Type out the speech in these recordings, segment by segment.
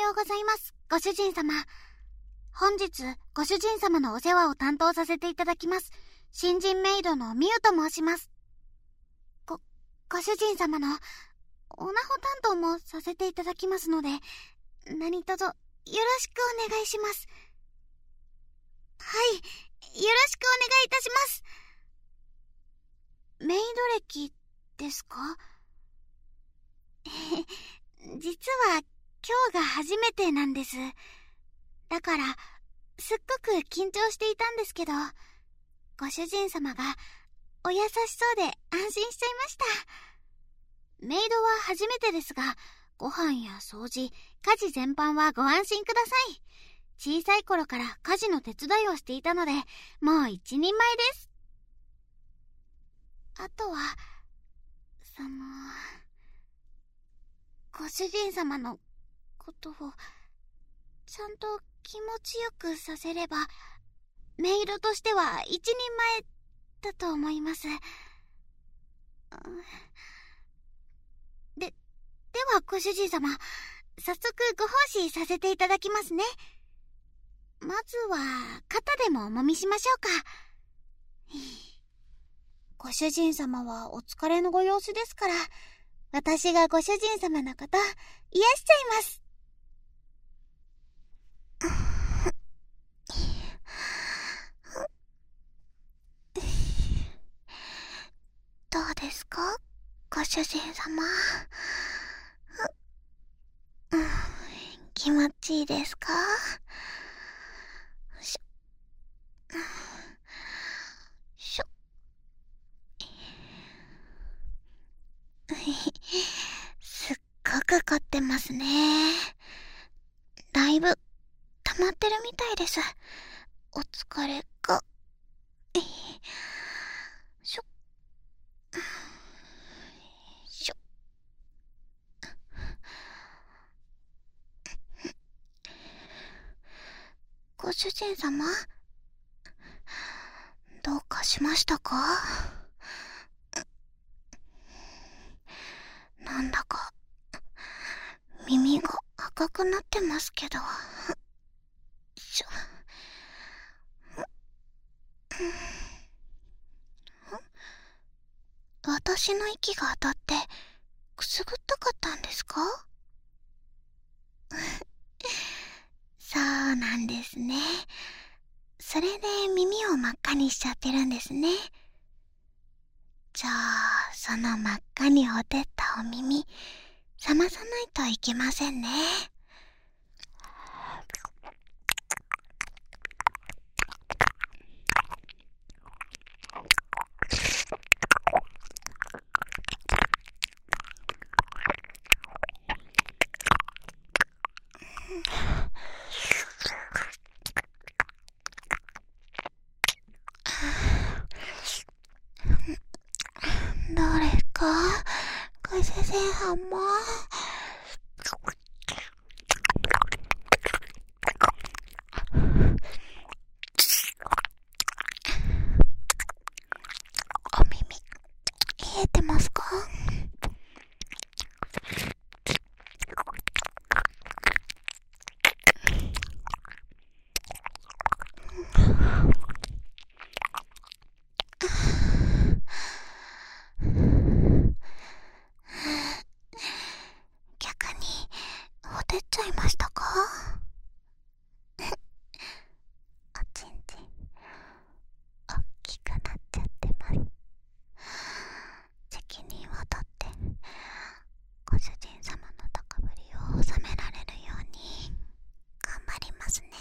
ようございます、ご主人様。本日、ご主人様のお世話を担当させていただきます、新人メイドのミュウと申します。ご主人様のおなほ担当もさせていただきますので、何卒よろしくお願いします。はい、よろしくお願いいたします。メイド歴ですか？実は今日が初めてなんです。だからすっごく緊張していたんですけど、ご主人様がお優しそうで安心しちゃいました。メイドは初めてですが、ご飯や掃除、家事全般はご安心ください。小さい頃から家事の手伝いをしていたので、もう一人前です。あとは、ご主人様のことをちゃんと気持ちよくさせれば、メイドとしては一人前だと思います。ではご主人様、早速ご奉仕させていただきますね。まずは肩でもお揉みしましょうか。ご主人様はお疲れのご様子ですから、私がご主人様のこと癒しちゃいます。どうですか、ご主人様。気持ちいいですか？しょすっごく凝ってますね。だいぶ溜まってるみたいです。お疲れが。しょしょご主人様、どうかしましたか？なんだか耳が赤くなってますけど。私の息が当たってくすぐったかったんですか？そうなんですね。それで耳を真っ赤にしちゃってるんですね。じゃあその真っ赤にほてったお耳、冷まさないといけませんね。どれかご主人様。お耳冷えてますか？逆にほてっちゃいましたか？おちんちんおっきくなっちゃってます。責任を取ってご主人様の高ぶりを収められるように頑張りますね。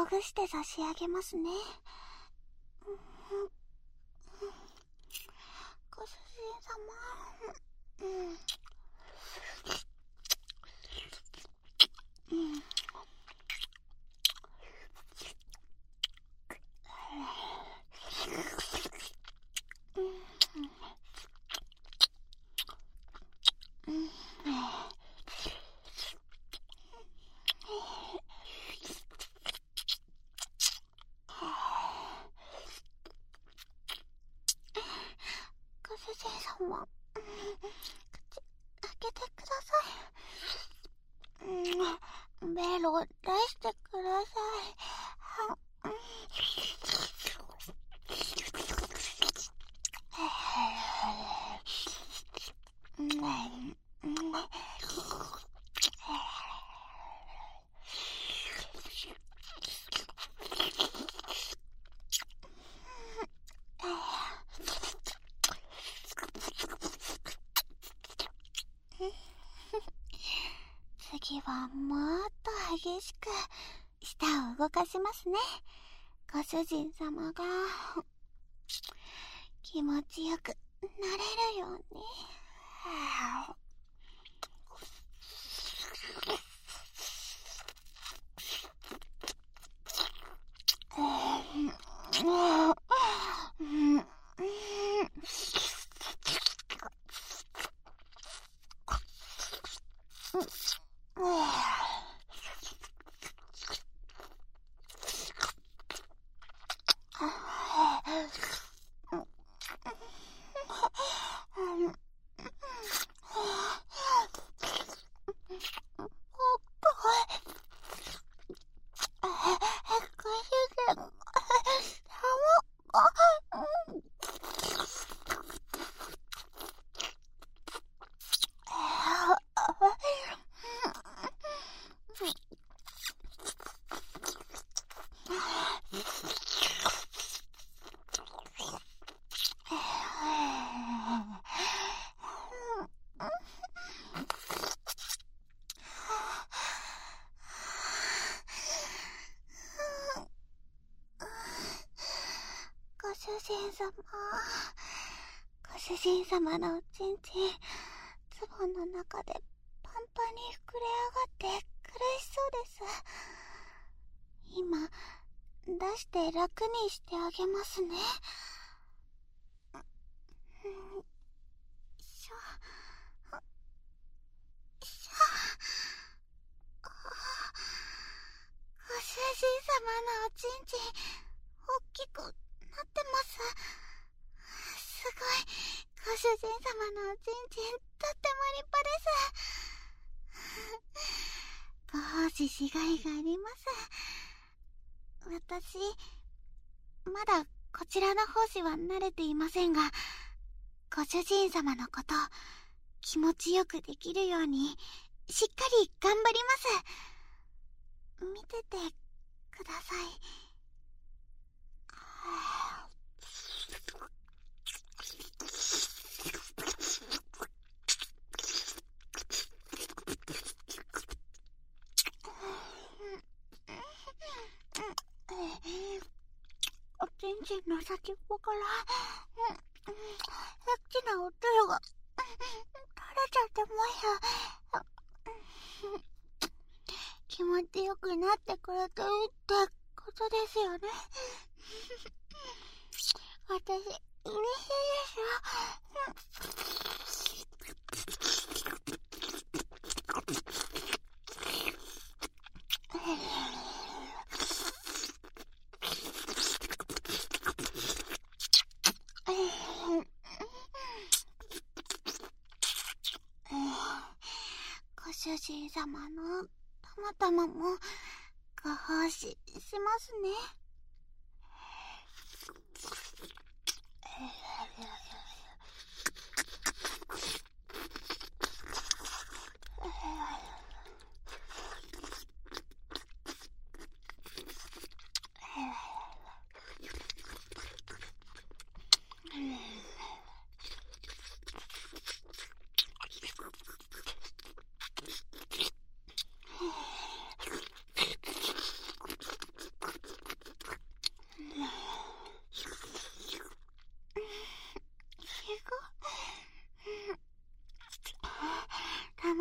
ぐして差し上げますね。ご主人様。ご主人様、口開けてください。ベロを出してください。次はもっと激しく舌を動かしますね。ご主人様が気持ちよくなれるように。ご主人様のおちんちん、ズボンの中でパンパンに膨れ上がって苦しそうです。今、出して楽にしてあげますね。ご主人様のおちんちん、大きくなってます。すごい。ご主人様のおちんちん、とっても立派です。ご奉仕しがいがあります。私、まだこちらの奉仕は慣れていませんが、ご主人様のこと、気持ちよくできるように、しっかり頑張ります。見ててください。おちんちんの先っぽからエッチなおつゆが垂れちゃってます。気持ちよくなってくれてるってことですよね。私嬉しいですご主人様のたまたまもご奉仕しますね。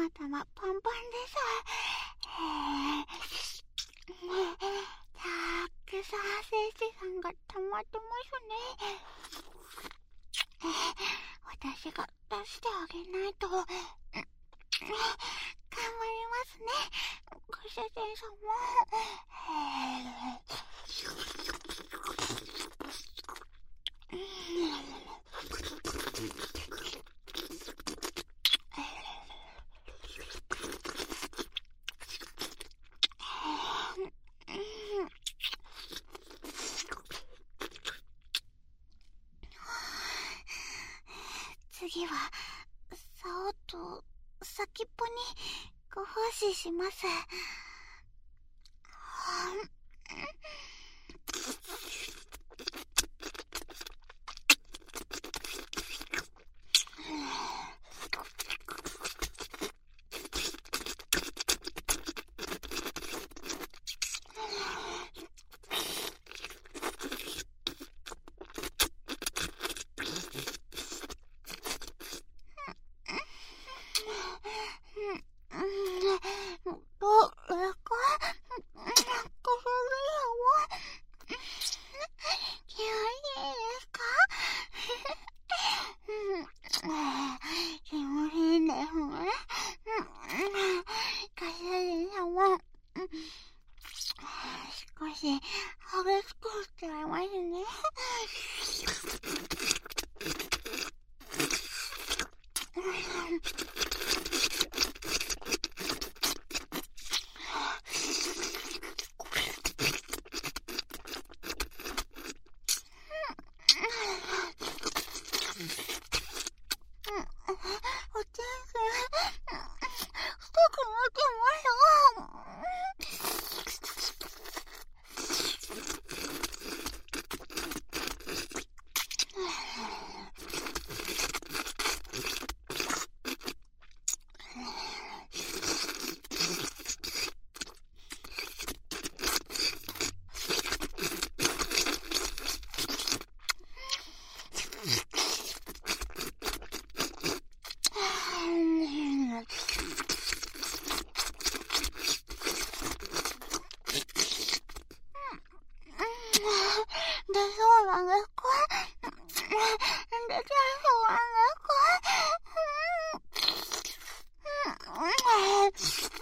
頭パンパンでさ、たくさん精子さんが溜まってますね。私が出してあげないと。頑張りますね、ご主人様。次はさおっと先っぽにご奉仕します。少し激しくしちゃいますね。お天気深くなってでそうなんですか？でそうなんですか？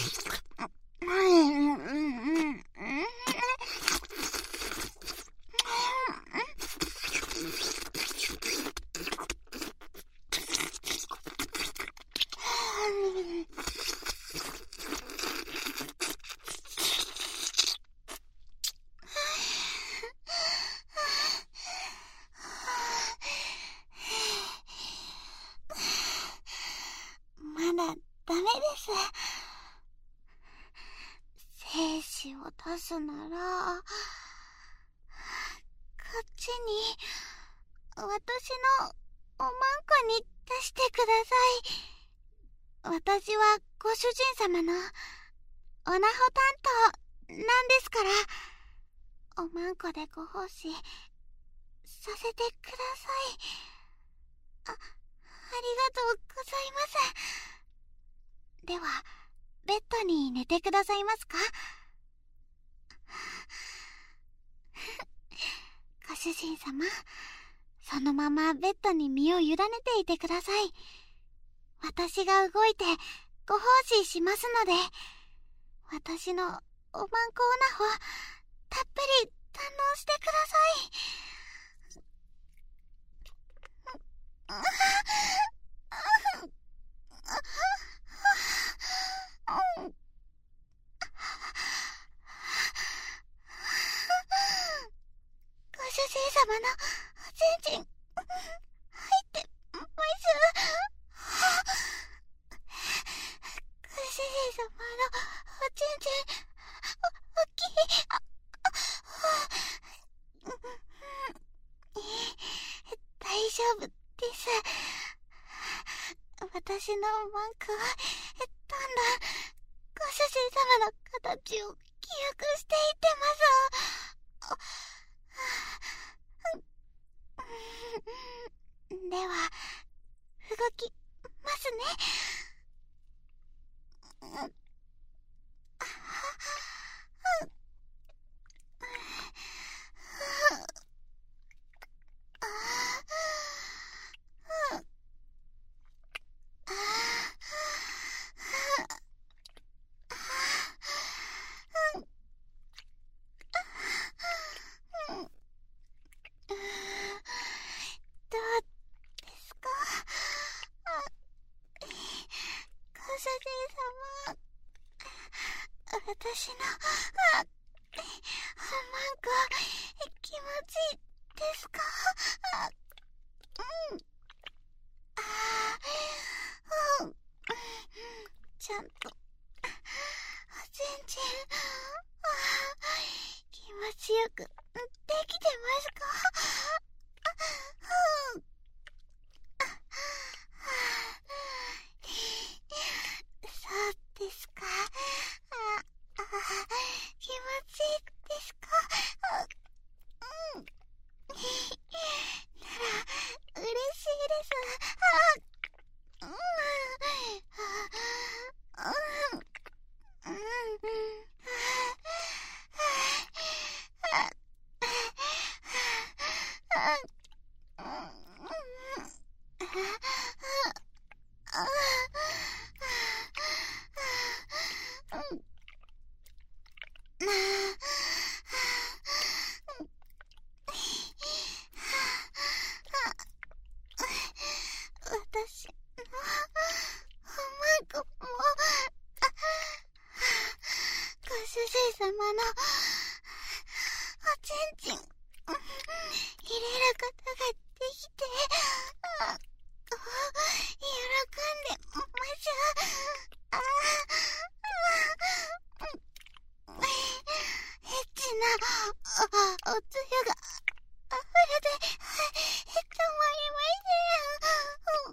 まだダメです。精子を出すなら、こっちに、私のおまんこに出してください。私はご主人様のおなほ担当なんですから、おまんこでご奉仕させてください。ありがとうございます。では、ベッドに寝てくださいますか？ご主人様、そのままベッドに身を委ねていてください。私が動いてご奉仕しますので、私のおまんこおなほ、たっぷり堪能してください。ご主人様のおちんちん入ってます。ご主人様のおちんちん大きい。大丈夫です。私のマンクはどんどんご主人様の形を記憶していってます。では動きますね。 様。私の、ハマンコ、気持ちいいですか？ちゃんと、おちんちん、気持ちよく、できてますか？そうですか。気持ちいいですか？なら、嬉しいです。私のハマンコもご主人様のおちんちん入れることができて喜んでますエッチなおつゆが溢れて止まりません。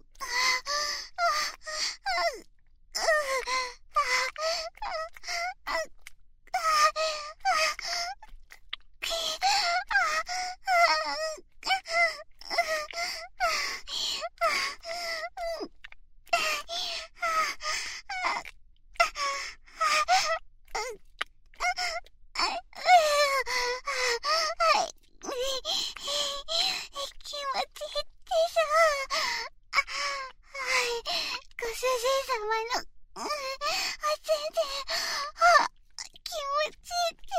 ご主人様のおちんちん気持ちいいでし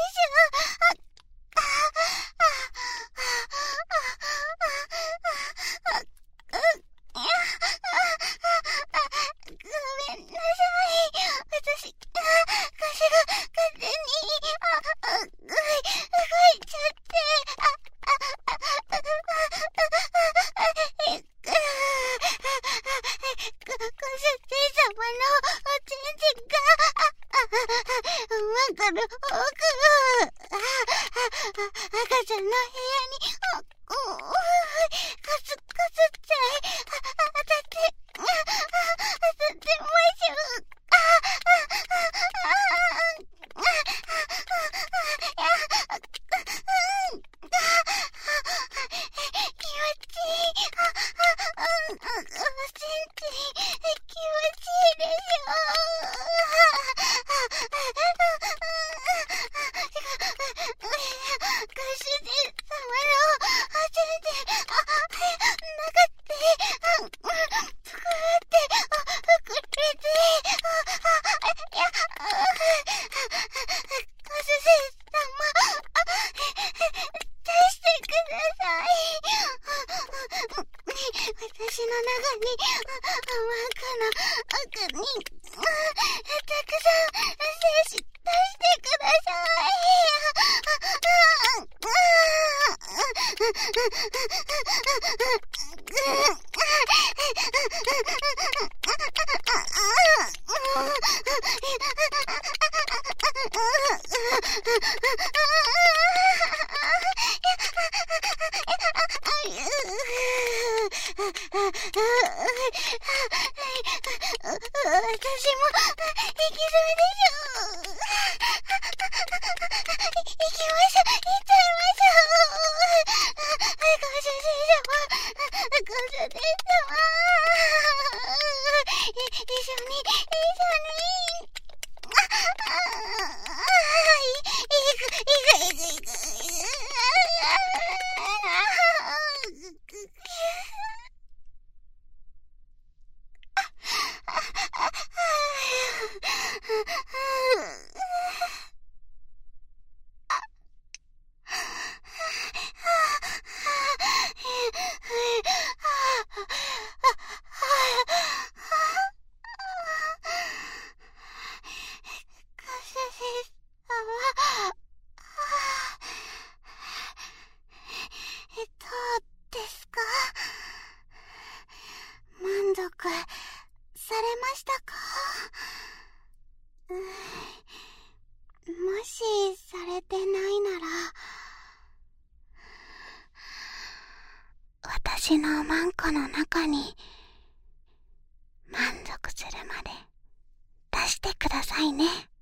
ょ。ごめんなさい。私、腰が勝手に動いちゃって。ご主人様のおちんちんがマンコの奥赤ちゃんの部屋にコツコツって当たってましょう。気持ちいい。おちんちん気持ちいいでしょ。ご主人様のおちんちん中ってぷくって膨れてご主人様出してください。私の中にマンコの奥にたくさん精子出してください。私も行きそうでしょ。行きましょう。行っちゃいましょう。ご主人様、ご主人様、一緒に行く。 されましたか？もしされてないなら、私のマンコの中に満足するまで出してくださいね。